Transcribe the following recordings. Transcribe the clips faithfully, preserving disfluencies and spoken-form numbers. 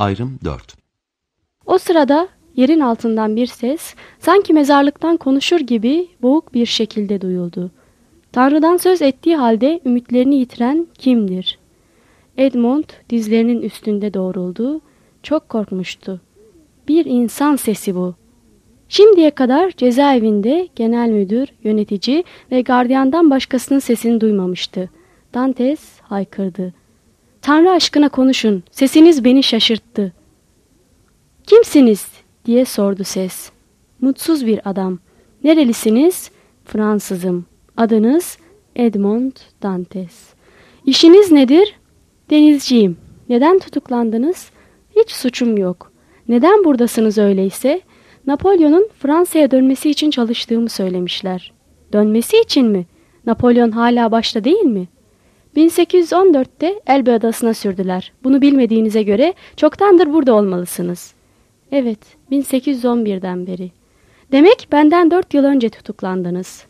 Ayrım dört. O sırada yerin altından bir ses, sanki mezarlıktan konuşur gibi boğuk bir şekilde duyuldu. Tanrı'dan söz ettiği halde ümitlerini yitiren kimdir? Edmond dizlerinin üstünde doğruldu. Çok korkmuştu. Bir insan sesi bu. Şimdiye kadar cezaevinde genel müdür, yönetici ve gardiyandan başkasının sesini duymamıştı. Dantes haykırdı. Tanrı aşkına konuşun, sesiniz beni şaşırttı. Kimsiniz? Diye sordu ses. Mutsuz bir adam. Nerelisiniz? Fransızım. Adınız? Edmond Dantes. İşiniz nedir? Denizciyim. Neden tutuklandınız? Hiç suçum yok. Neden buradasınız öyleyse? Napolyon'un Fransa'ya dönmesi için çalıştığımı söylemişler. Dönmesi için mi? Napolyon hala başta değil mi? bin sekiz yüz on dörtte Elbe Adası'na sürdüler. Bunu bilmediğinize göre çoktandır burada olmalısınız. Evet, bin sekiz yüz on birden beri. Demek benden dört yıl önce tutuklandınız.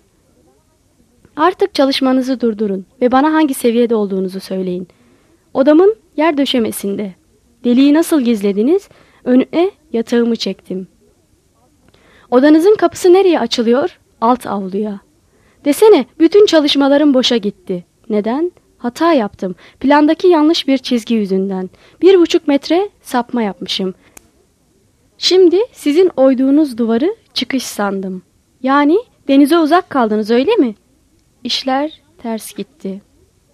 Artık çalışmanızı durdurun ve bana hangi seviyede olduğunuzu söyleyin. Odamın yer döşemesinde. Deliği nasıl gizlediniz? Önüne yatağımı çektim. Odanızın kapısı nereye açılıyor? Alt avluya. Desene, bütün çalışmalarım boşa gitti. Neden? Hata yaptım. Plandaki yanlış bir çizgi yüzünden. Bir buçuk metre sapma yapmışım. Şimdi sizin oyduğunuz duvarı çıkış sandım. Yani denize uzak kaldınız, öyle mi? İşler ters gitti.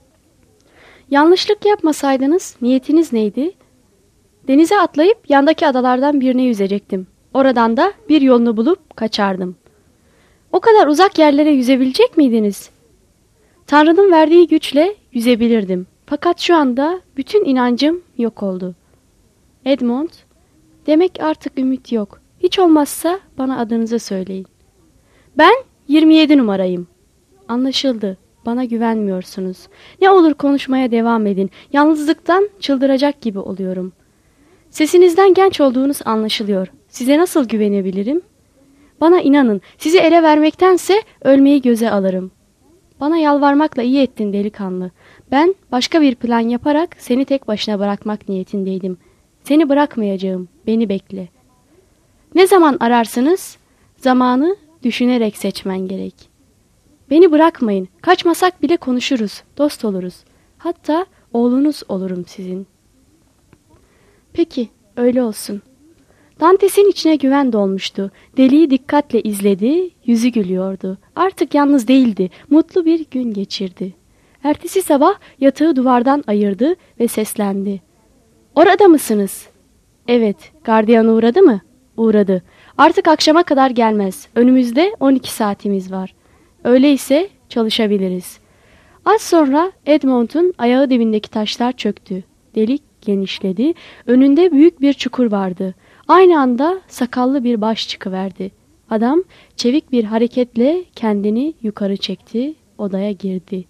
Yanlışlık yapmasaydınız niyetiniz neydi? Denize atlayıp yandaki adalardan birine yüzecektim. Oradan da bir yolunu bulup kaçardım. O kadar uzak yerlere yüzebilecek miydiniz? Tanrı'nın verdiği güçle yüzebilirdim. Fakat şu anda bütün inancım yok oldu. Edmond, demek artık ümit yok. Hiç olmazsa bana adınızı söyleyin. Ben yirmi yedi numarayım. Anlaşıldı. Bana güvenmiyorsunuz. Ne olur konuşmaya devam edin. Yalnızlıktan çıldıracak gibi oluyorum. Sesinizden genç olduğunuz anlaşılıyor. Size nasıl güvenebilirim? Bana inanın. Sizi ele vermektense ölmeyi göze alırım. Bana yalvarmakla iyi ettin delikanlı. Ben başka bir plan yaparak seni tek başına bırakmak niyetindeydim. Seni bırakmayacağım. Beni bekle. Ne zaman ararsınız? Zamanı düşünerek seçmen gerek. Beni bırakmayın. Kaçmasak bile konuşuruz. Dost oluruz. Hatta oğlunuz olurum sizin. Peki, öyle olsun. Dantes'in içine güven dolmuştu. Deliği dikkatle izledi, yüzü gülüyordu. Artık yalnız değildi, mutlu bir gün geçirdi. Ertesi sabah yatağı duvardan ayırdı ve seslendi. Orada mısınız? Evet, gardiyan uğradı mı? Uğradı. Artık akşama kadar gelmez. Önümüzde on iki saatimiz var. Öyleyse çalışabiliriz. Az sonra Edmond'un ayağı dibindeki taşlar çöktü. Delik genişledi. Önünde büyük bir çukur vardı. Aynı anda sakallı bir baş çıkıverdi. Adam çevik bir hareketle kendini yukarı çekti, odaya girdi.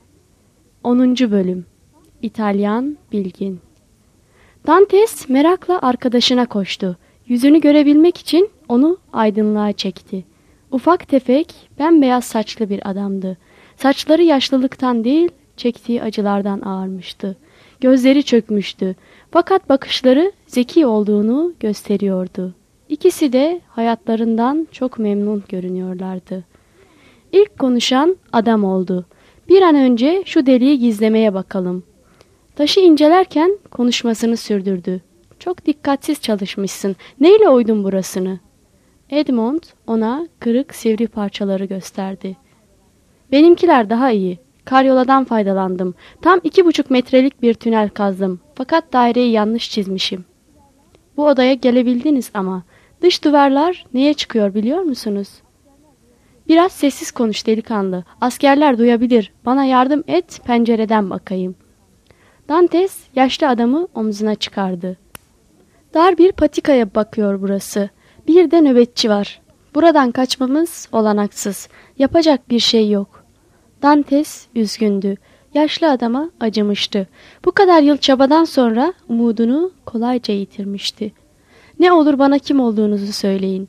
onuncu bölüm. İtalyan Bilgin. Dantes merakla arkadaşına koştu. Yüzünü görebilmek için onu aydınlığa çekti. Ufak tefek, bembeyaz saçlı bir adamdı. Saçları yaşlılıktan değil, çektiği acılardan ağarmıştı. Gözleri çökmüştü. Fakat bakışları zeki olduğunu gösteriyordu. İkisi de hayatlarından çok memnun görünüyorlardı. İlk konuşan adam oldu. Bir an önce şu deliği gizlemeye bakalım. Taşı incelerken konuşmasını sürdürdü. Çok dikkatsiz çalışmışsın. Neyle oydun burasını? Edmond ona kırık sivri parçaları gösterdi. Benimkiler daha iyi. Karyoladan faydalandım. Tam iki buçuk metrelik bir tünel kazdım. Fakat daireyi yanlış çizmişim. Bu odaya gelebildiniz ama dış duvarlar neye çıkıyor biliyor musunuz? Biraz sessiz konuş delikanlı. Askerler duyabilir. Bana yardım et, pencereden bakayım. Dantes yaşlı adamı omzuna çıkardı. Dar bir patikaya bakıyor burası. Bir de nöbetçi var. Buradan kaçmamız olanaksız. Yapacak bir şey yok. Dantes üzgündü. Yaşlı adama acımıştı. Bu kadar yıl çabadan sonra umudunu kolayca yitirmişti. Ne olur bana kim olduğunuzu söyleyin.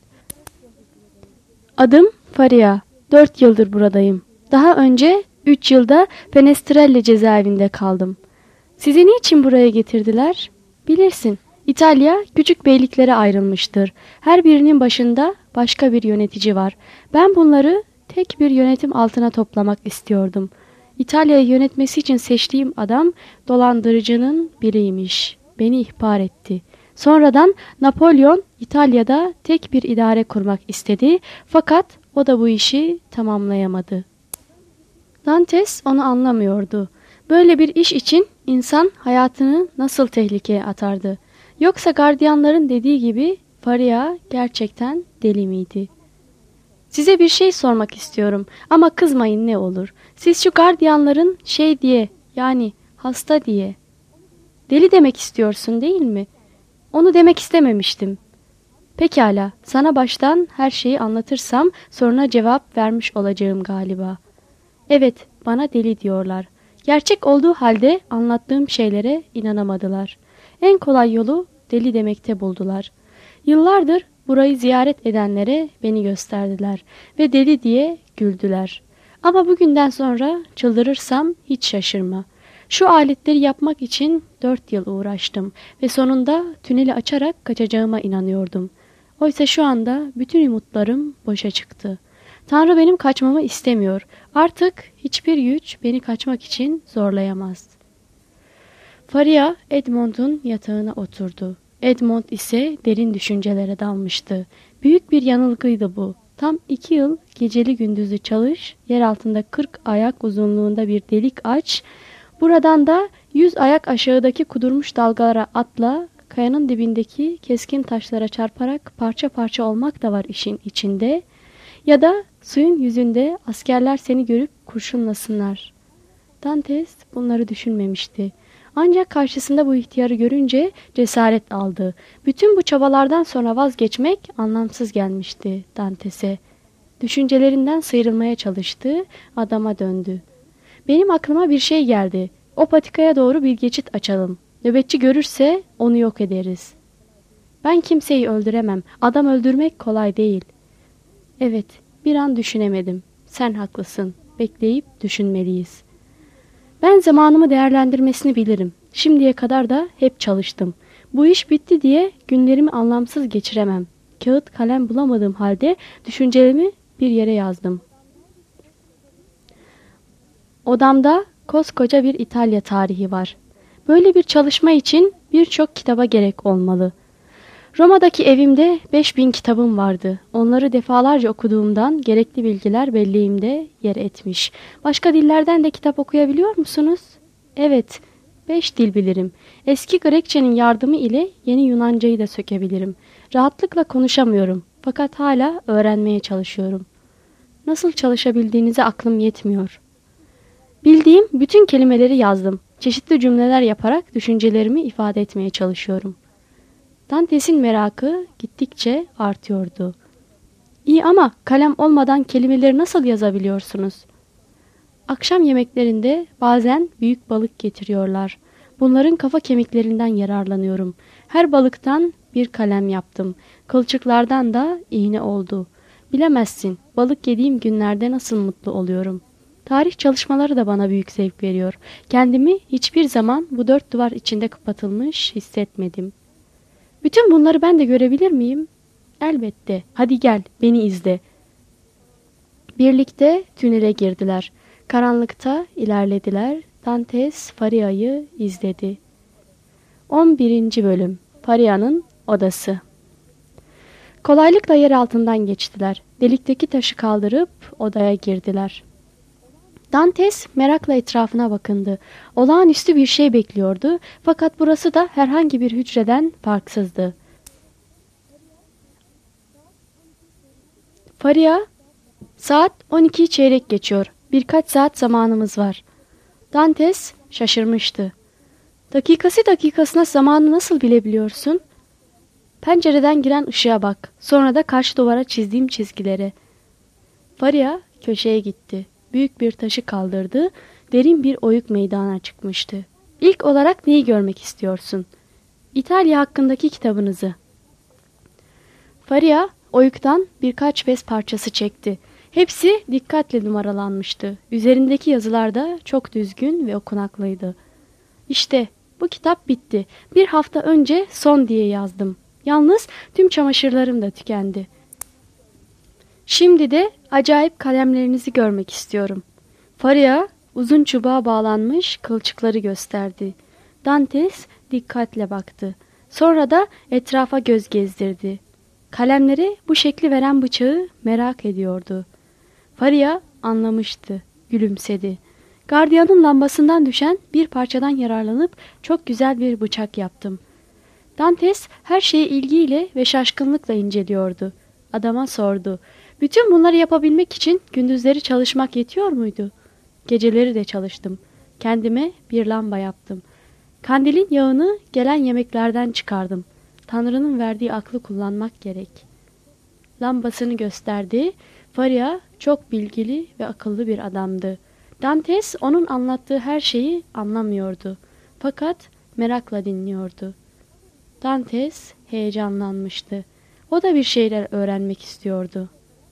Adım Faria. Dört yıldır buradayım. Daha önce üç yılda Fenestrelle cezaevinde kaldım. Sizi niçin buraya getirdiler? Bilirsin. İtalya küçük beyliklere ayrılmıştır. Her birinin başında başka bir yönetici var. Ben bunları tek bir yönetim altına toplamak istiyordum. İtalya'yı yönetmesi için seçtiğim adam dolandırıcının biriymiş. Beni ihbar etti. Sonradan Napolyon İtalya'da tek bir idare kurmak istedi fakat o da bu işi tamamlayamadı. Dantes onu anlamıyordu. Böyle bir iş için insan hayatını nasıl tehlikeye atardı? Yoksa gardiyanların dediği gibi Faria gerçekten deli miydi? Size bir şey sormak istiyorum ama kızmayın ne olur. Siz şu gardiyanların şey diye yani hasta diye deli demek istiyorsun değil mi? Onu demek istememiştim. Pekala, sana baştan her şeyi anlatırsam soruna cevap vermiş olacağım galiba. Evet, bana deli diyorlar. Gerçek olduğu halde anlattığım şeylere inanamadılar. En kolay yolu deli demekte buldular. Yıllardır burayı ziyaret edenlere beni gösterdiler ve deli diye güldüler. Ama bugünden sonra çıldırırsam hiç şaşırma. Şu aletleri yapmak için dört yıl uğraştım ve sonunda tüneli açarak kaçacağıma inanıyordum. Oysa şu anda bütün umutlarım boşa çıktı. Tanrı benim kaçmamı istemiyor. Artık hiçbir güç beni kaçmak için zorlayamaz. Faria Edmond'un yatağına oturdu. Edmond ise derin düşüncelere dalmıştı. Büyük bir yanılgıydı bu. Tam iki yıl geceli gündüzlü çalış, yer altında kırk ayak uzunluğunda bir delik aç, buradan da yüz ayak aşağıdaki kudurmuş dalgalara atla, kayanın dibindeki keskin taşlara çarparak parça parça olmak da var işin içinde, ya da suyun yüzünde askerler seni görüp kurşunlasınlar. Dantes bunları düşünmemişti. Ancak karşısında bu ihtiyarı görünce cesaret aldı. Bütün bu çabalardan sonra vazgeçmek anlamsız gelmişti Dantes'e. Düşüncelerinden sıyrılmaya çalıştı, adama döndü. Benim aklıma bir şey geldi. O patikaya doğru bir geçit açalım. Nöbetçi görürse onu yok ederiz. Ben kimseyi öldüremem. Adam öldürmek kolay değil. Evet, bir an düşünemedim. Sen haklısın. Bekleyip düşünmeliyiz. Ben zamanımı değerlendirmesini bilirim. Şimdiye kadar da hep çalıştım. Bu iş bitti diye günlerimi anlamsız geçiremem. Kağıt kalem bulamadığım halde düşüncelerimi bir yere yazdım. Odamda koskoca bir İtalya tarihi var. Böyle bir çalışma için birçok kitaba gerek olmalı. Roma'daki evimde beş bin kitabım vardı. Onları defalarca okuduğumdan gerekli bilgiler belleğimde yer etmiş. Başka dillerden de kitap okuyabiliyor musunuz? Evet, beş dil bilirim. Eski Grekçenin yardımı ile yeni Yunancayı da sökebilirim. Rahatlıkla konuşamıyorum. Fakat hala öğrenmeye çalışıyorum. Nasıl çalışabildiğinize aklım yetmiyor. Bildiğim bütün kelimeleri yazdım. Çeşitli cümleler yaparak düşüncelerimi ifade etmeye çalışıyorum. Dantes'in merakı gittikçe artıyordu. İyi ama kalem olmadan kelimeleri nasıl yazabiliyorsunuz? Akşam yemeklerinde bazen büyük balık getiriyorlar. Bunların kafa kemiklerinden yararlanıyorum. Her balıktan bir kalem yaptım. Kılçıklardan da iğne oldu. Bilemezsin, balık yediğim günlerde nasıl mutlu oluyorum. Tarih çalışmaları da bana büyük zevk veriyor. Kendimi hiçbir zaman bu dört duvar içinde kapatılmış hissetmedim. Bütün bunları ben de görebilir miyim? Elbette. Hadi gel, beni izle. Birlikte tünele girdiler. Karanlıkta ilerlediler. Dantes Faria'yı izledi. on birinci Bölüm. Faria'nın Odası. Kolaylıkla yer altından geçtiler. Delikteki taşı kaldırıp odaya girdiler. Dantes merakla etrafına bakındı. Olağanüstü bir şey bekliyordu fakat burası da herhangi bir hücreden farksızdı. Faria, saat on ikiyi çeyrek geçiyor. Birkaç saat zamanımız var. Dantes şaşırmıştı. Dakikası dakikasına zamanı nasıl bilebiliyorsun? Pencereden giren ışığa bak. Sonra da karşı duvara çizdiğim çizgilere. Faria köşeye gitti. Büyük bir taşı kaldırdı. Derin bir oyuk meydana çıkmıştı. İlk olarak neyi görmek istiyorsun? İtalya hakkındaki kitabınızı. Faria oyuktan birkaç bez parçası çekti. Hepsi dikkatle numaralanmıştı. Üzerindeki yazılar da çok düzgün ve okunaklıydı. İşte Bu kitap bitti. Bir hafta önce son diye yazdım. Yalnız tüm çamaşırlarım da tükendi. Şimdi de acayip kalemlerinizi görmek istiyorum. Faria uzun çubuğa bağlanmış kılçıkları gösterdi. Dantes dikkatle baktı. Sonra da etrafa göz gezdirdi. Kalemlere bu şekli veren bıçağı merak ediyordu. Faria anlamıştı. Gülümsedi. Gardiyanın lambasından düşen bir parçadan yararlanıp çok güzel bir bıçak yaptım. Dantes her şeyi ilgiyle ve şaşkınlıkla inceliyordu. Adama sordu. Bütün bunları yapabilmek için gündüzleri çalışmak yetiyor muydu? Geceleri de çalıştım. Kendime bir lamba yaptım. Kandilin yağını gelen yemeklerden çıkardım. Tanrı'nın verdiği aklı kullanmak gerek. Lambasını gösterdi. Faria çok bilgili ve akıllı bir adamdı. Dantes onun anlattığı her şeyi anlamıyordu. Fakat merakla dinliyordu. Dantes heyecanlanmıştı. O da bir şeyler öğrenmek istiyordu.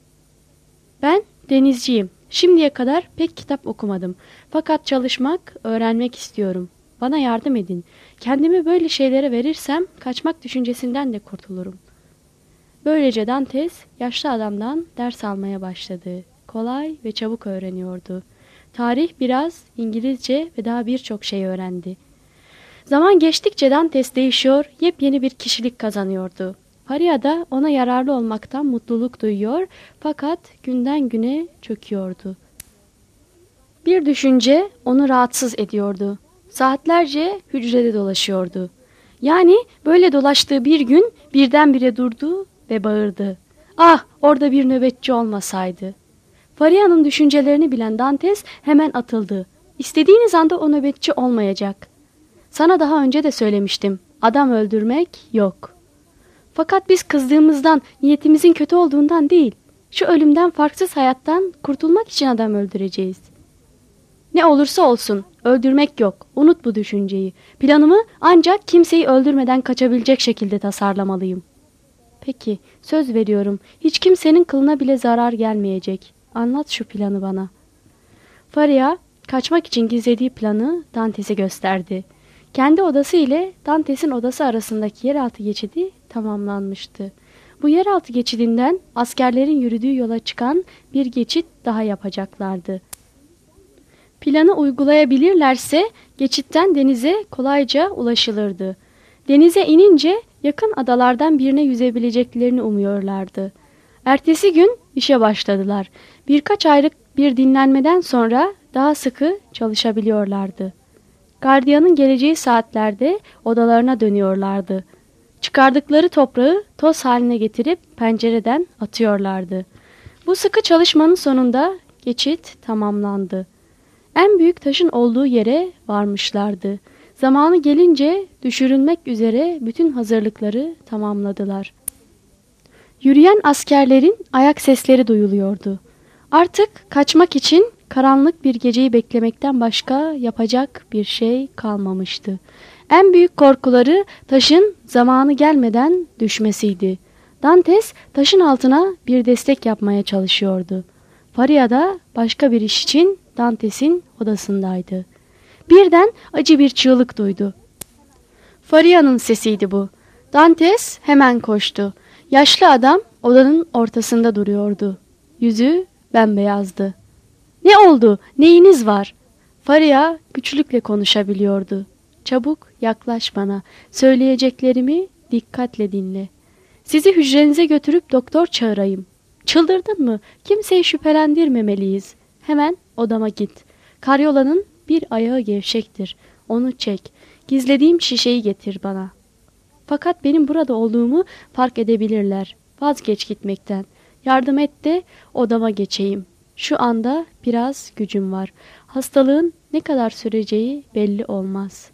Ben denizciyim. Şimdiye kadar pek kitap okumadım. Fakat çalışmak, öğrenmek istiyorum. Bana yardım edin. Kendimi böyle şeylere verirsem kaçmak düşüncesinden de kurtulurum. Böylece Dantes yaşlı adamdan ders almaya başladı. Kolay ve çabuk öğreniyordu. Tarih biraz, İngilizce ve daha birçok şey öğrendi. Zaman geçtikçe Dantes değişiyor, yepyeni bir kişilik kazanıyordu. Faria da ona yararlı olmaktan mutluluk duyuyor fakat günden güne çöküyordu. Bir düşünce onu rahatsız ediyordu. Saatlerce hücrede dolaşıyordu. Yani böyle dolaştığı bir gün birdenbire durdu ve bağırdı. Ah, orada bir nöbetçi olmasaydı. Faria'nın düşüncelerini bilen Dantes hemen atıldı. İstediğiniz anda o nöbetçi olmayacak. Sana daha önce de söylemiştim. Adam öldürmek yok. Fakat biz kızdığımızdan, niyetimizin kötü olduğundan değil, şu ölümden farksız hayattan kurtulmak için adam öldüreceğiz. Ne olursa olsun, öldürmek yok. Unut bu düşünceyi. Planımı ancak kimseyi öldürmeden kaçabilecek şekilde tasarlamalıyım. Peki, söz veriyorum. Hiç kimsenin kılına bile zarar gelmeyecek. Anlat şu planı bana. Faria, kaçmak için gizlediği planı Dantes'e gösterdi. Kendi odası ile Dantes'in odası arasındaki yeraltı geçidi tamamlanmıştı. Bu yeraltı geçidinden askerlerin yürüdüğü yola çıkan bir geçit daha yapacaklardı. Planı uygulayabilirlerse geçitten denize kolayca ulaşılırdı. Denize inince yakın adalardan birine yüzebileceklerini umuyorlardı. Ertesi gün işe başladılar. Birkaç aylık bir dinlenmeden sonra daha sıkı çalışabiliyorlardı. Gardiyanın geleceği saatlerde odalarına dönüyorlardı. Çıkardıkları toprağı toz haline getirip pencereden atıyorlardı. Bu sıkı çalışmanın sonunda geçit tamamlandı. En büyük taşın olduğu yere varmışlardı. Zamanı gelince düşürülmek üzere bütün hazırlıkları tamamladılar. Yürüyen askerlerin ayak sesleri duyuluyordu. Artık kaçmak için karanlık bir geceyi beklemekten başka yapacak bir şey kalmamıştı. En büyük korkuları taşın zamanı gelmeden düşmesiydi. Dantes taşın altına bir destek yapmaya çalışıyordu. Faria da başka bir iş için Dantes'in odasındaydı. Birden acı bir çığlık duydu. Faria'nın sesiydi bu. Dantes hemen koştu. Yaşlı adam odanın ortasında duruyordu. Yüzü bembeyazdı. Ne oldu? Neyiniz var? Faria güçlükle konuşabiliyordu. Çabuk yaklaş bana. Söyleyeceklerimi dikkatle dinle. Sizi hücrenize götürüp doktor çağırayım. Çıldırdın mı? Kimseyi şüphelendirmemeliyiz. Hemen odama git. Karyolanın bir ayağı gevşektir. Onu çek. Gizlediğim şişeyi getir bana. Fakat benim burada olduğumu fark edebilirler. Vazgeç gitmekten. Yardım et de odama geçeyim. Şu anda biraz gücüm var. Hastalığın ne kadar süreceği belli olmaz.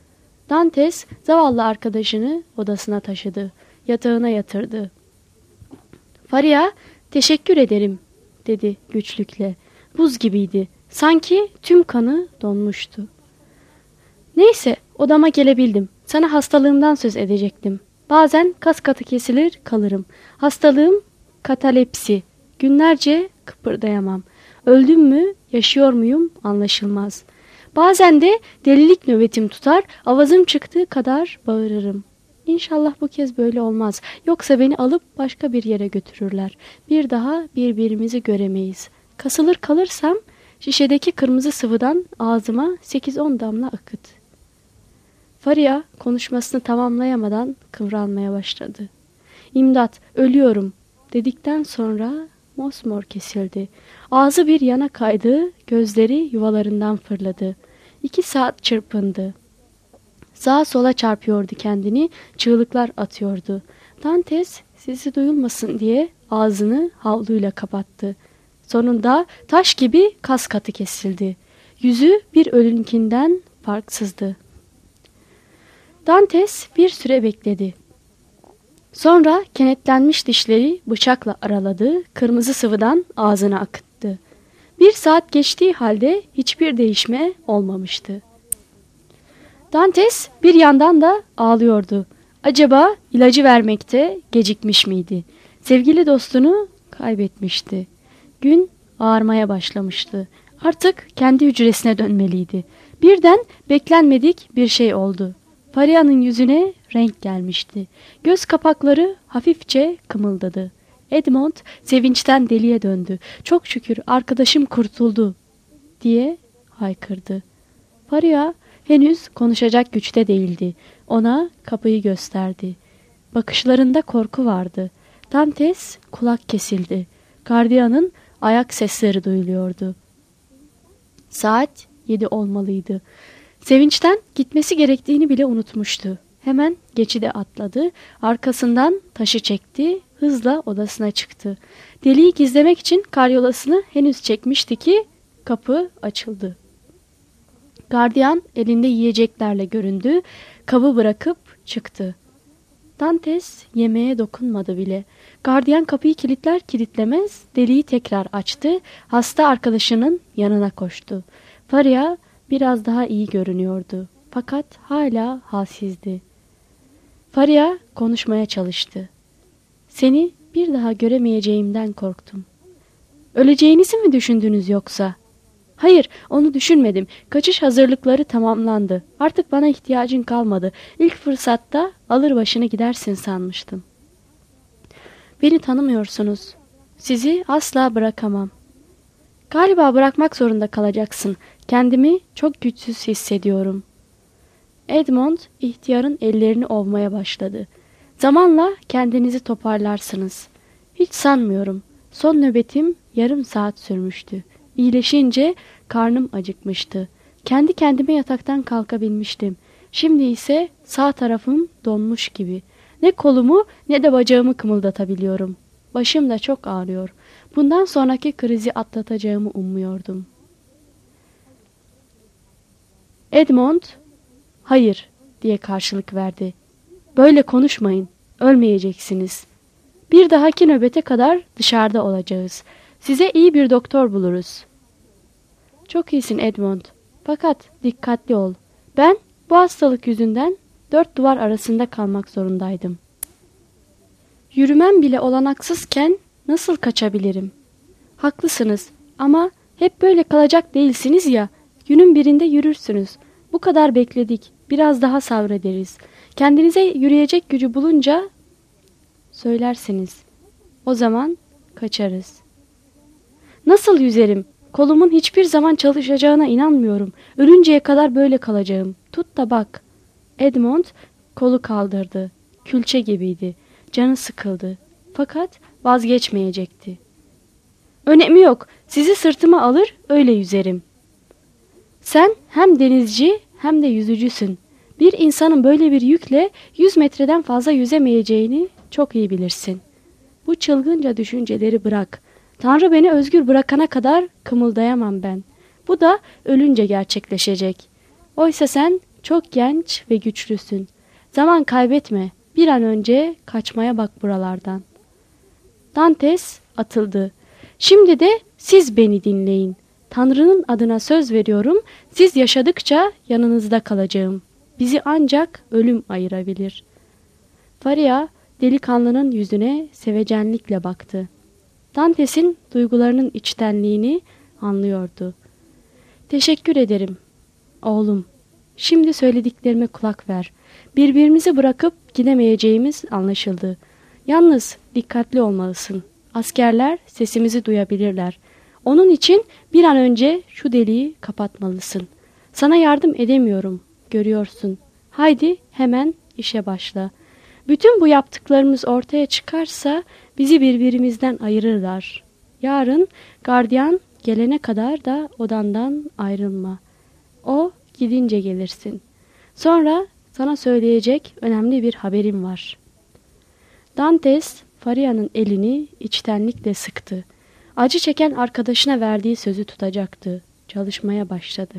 Dantes zavallı arkadaşını odasına taşıdı. Yatağına yatırdı. Faria, teşekkür ederim, dedi güçlükle. Buz gibiydi. Sanki tüm kanı donmuştu. Neyse, odama gelebildim. Sana hastalığımdan söz edecektim. Bazen kas katı kesilir kalırım. Hastalığım katalepsi. Günlerce kıpırdayamam. Öldüm mü, yaşıyor muyum anlaşılmaz. Bazen de delilik nöbetim tutar, avazım çıktığı kadar bağırırım. İnşallah bu kez böyle olmaz. Yoksa beni alıp başka bir yere götürürler. Bir daha birbirimizi göremeyiz. Kasılır kalırsam şişedeki kırmızı sıvıdan ağzıma sekiz on damla akıt. Faria konuşmasını tamamlayamadan kıvralmaya başladı. İmdat, ölüyorum dedikten sonra mosmor kesildi. Ağzı bir yana kaydı, gözleri yuvalarından fırladı. İki saat çırpındı. Sağa sola çarpıyordu kendini, çığlıklar atıyordu. Dantes sesi duyulmasın diye ağzını havluyla kapattı. Sonunda taş gibi kas katı kesildi. Yüzü bir ölünkinden farksızdı. Dantes bir süre bekledi. Sonra kenetlenmiş dişleri bıçakla araladı, kırmızı sıvıdan ağzına akıttı. Bir saat geçtiği halde hiçbir değişme olmamıştı. Dantes bir yandan da ağlıyordu. Acaba ilacı vermekte gecikmiş miydi? Sevgili dostunu kaybetmişti. Gün ağarmaya başlamıştı. Artık kendi hücresine dönmeliydi. Birden beklenmedik bir şey oldu. Faria'nın yüzüne renk gelmişti. Göz kapakları hafifçe kımıldadı. Edmond sevinçten deliye döndü. Çok şükür arkadaşım kurtuldu diye haykırdı. Faria henüz konuşacak güçte değildi. Ona kapıyı gösterdi. Bakışlarında korku vardı. Dantes kulak kesildi. Gardiyanın ayak sesleri duyuluyordu. Saat yedi olmalıydı. Sevinçten gitmesi gerektiğini bile unutmuştu. Hemen geçide atladı, arkasından taşı çekti, hızla odasına çıktı. Deliği gizlemek için karyolasını henüz çekmişti ki kapı açıldı. Gardiyan elinde yiyeceklerle göründü, kabı bırakıp çıktı. Dantes yemeğe dokunmadı bile. Gardiyan kapıyı kilitler kilitlemez deliği tekrar açtı, hasta arkadaşının yanına koştu. Faria biraz daha iyi görünüyordu. Fakat hala halsizdi. Faria konuşmaya çalıştı. Seni bir daha göremeyeceğimden korktum. Öleceğinizi mi düşündünüz yoksa? Hayır, onu düşünmedim. Kaçış hazırlıkları tamamlandı. Artık bana ihtiyacın kalmadı. İlk fırsatta alır başını gidersin sanmıştım. Beni tanımıyorsunuz. Sizi asla bırakamam. Galiba bırakmak zorunda kalacaksın. Kendimi çok güçsüz hissediyorum. Edmond ihtiyarın ellerini ovmaya başladı. Zamanla kendinizi toparlarsınız. Hiç sanmıyorum. Son nöbetim yarım saat sürmüştü. İyileşince karnım acıkmıştı. Kendi kendime yataktan kalkabilmiştim. Şimdi ise sağ tarafım donmuş gibi. Ne kolumu ne de bacağımı kımıldatabiliyorum. Başım da çok ağrıyor. Bundan sonraki krizi atlatacağımı ummuyordum. Edmond, hayır diye karşılık verdi. Böyle konuşmayın, ölmeyeceksiniz. Bir dahaki nöbete kadar dışarıda olacağız. Size iyi bir doktor buluruz. Çok iyisin Edmond. Fakat dikkatli ol. Ben bu hastalık yüzünden dört duvar arasında kalmak zorundaydım. Yürümem bile olanaksızken nasıl kaçabilirim? Haklısınız ama hep böyle kalacak değilsiniz ya. Günün birinde yürürsünüz. Bu kadar bekledik. Biraz daha sabrederiz. Kendinize yürüyecek gücü bulunca söylersiniz. O zaman kaçarız. Nasıl yüzerim? Kolumun hiçbir zaman çalışacağına inanmıyorum. Ölünceye kadar böyle kalacağım. Tut da bak. Edmond kolu kaldırdı. Külçe gibiydi. Canı sıkıldı. Fakat vazgeçmeyecekti. Önemi yok. Sizi sırtıma alır öyle yüzerim. Sen hem denizci hem de yüzücüsün. Bir insanın böyle bir yükle yüz metreden fazla yüzemeyeceğini çok iyi bilirsin. Bu çılgınca düşünceleri bırak. Tanrı beni özgür bırakana kadar kımıldayamam ben. Bu da ölünce gerçekleşecek. Oysa sen çok genç ve güçlüsün. Zaman kaybetme. Bir an önce kaçmaya bak buralardan. Dantes atıldı. Şimdi de siz beni dinleyin. Tanrı'nın adına söz veriyorum. Siz yaşadıkça yanınızda kalacağım. Bizi ancak ölüm ayırabilir. Faria delikanlının yüzüne sevecenlikle baktı. Dantes'in duygularının içtenliğini anlıyordu. Teşekkür ederim. Oğlum, şimdi söylediklerime kulak ver. Birbirimizi bırakıp gidemeyeceğimiz anlaşıldı. Yalnız dikkatli olmalısın. Askerler sesimizi duyabilirler. Onun için bir an önce şu deliği kapatmalısın. Sana yardım edemiyorum, görüyorsun. Haydi hemen işe başla. Bütün bu yaptıklarımız ortaya çıkarsa bizi birbirimizden ayırırlar. Yarın gardiyan gelene kadar da odandan ayrılma. O gidince gelirsin. Sonra sana söyleyecek önemli bir haberim var. Dantes, Faria'nın elini içtenlikle sıktı. Acı çeken arkadaşına verdiği sözü tutacaktı. Çalışmaya başladı.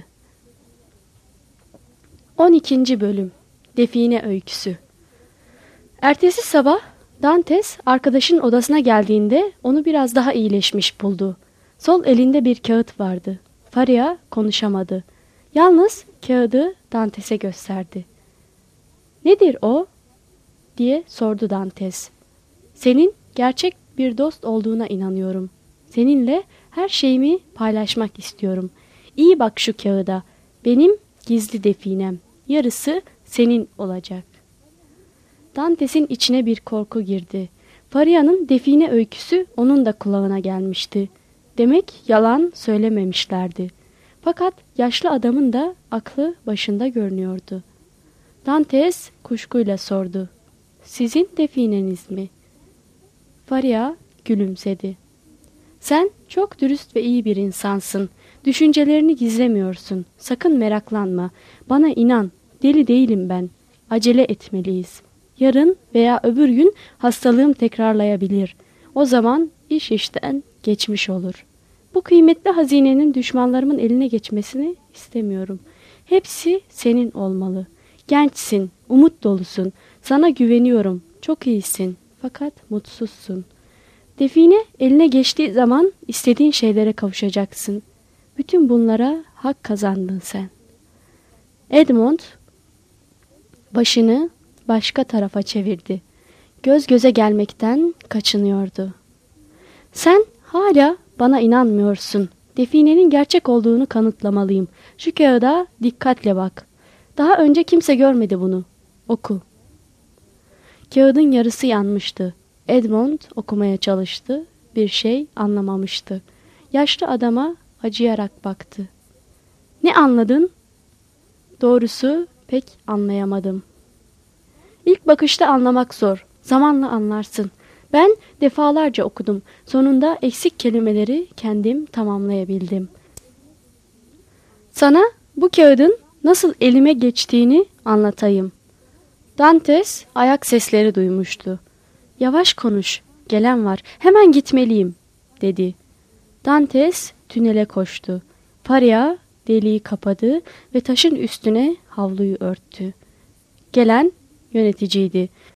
on ikinci Bölüm Define Öyküsü. Ertesi sabah Dantes arkadaşın odasına geldiğinde onu biraz daha iyileşmiş buldu. Sol elinde bir kağıt vardı. Faria konuşamadı. Yalnız kağıdı Dantes'e gösterdi. "Nedir o?" diye sordu Dantes. "Senin gerçek bir dost olduğuna inanıyorum. Seninle her şeyimi paylaşmak istiyorum. İyi bak şu kağıda. Benim gizli definem. Yarısı senin olacak." Dantes'in içine bir korku girdi. Faria'nın define öyküsü onun da kulağına gelmişti. Demek yalan söylememişlerdi. Fakat yaşlı adamın da aklı başında görünüyordu. Dantes kuşkuyla sordu. "Sizin defineniz mi?" Faria gülümsedi. "Sen çok dürüst ve iyi bir insansın. Düşüncelerini gizlemiyorsun. Sakın meraklanma. Bana inan. Deli değilim ben. Acele etmeliyiz. Yarın veya öbür gün hastalığım tekrarlayabilir. O zaman iş işten geçmiş olur. Bu kıymetli hazinenin düşmanlarımın eline geçmesini istemiyorum. Hepsi senin olmalı. Gençsin, umut dolusun. Sana güveniyorum. Çok iyisin. Fakat mutsuzsun. Define eline geçtiği zaman istediğin şeylere kavuşacaksın. Bütün bunlara hak kazandın sen." Edmond başını başka tarafa çevirdi. Göz göze gelmekten kaçınıyordu. "Sen hala bana inanmıyorsun. Definenin gerçek olduğunu kanıtlamalıyım. Şu kağıda dikkatle bak. Daha önce kimse görmedi bunu. Oku." Kağıdın yarısı yanmıştı. Edmond okumaya çalıştı. Bir şey anlamamıştı. Yaşlı adama acıyarak baktı. "Ne anladın?" "Doğrusu pek anlayamadım." "İlk bakışta anlamak zor. Zamanla anlarsın. Ben defalarca okudum. Sonunda eksik kelimeleri kendim tamamlayabildim. Sana bu kağıdın nasıl elime geçtiğini anlatayım." Dantes ayak sesleri duymuştu. "Yavaş konuş. Gelen var. Hemen gitmeliyim," dedi. Dantes tünele koştu. Faria deliği kapadı ve taşın üstüne havluyu örttü. Gelen yöneticiydi.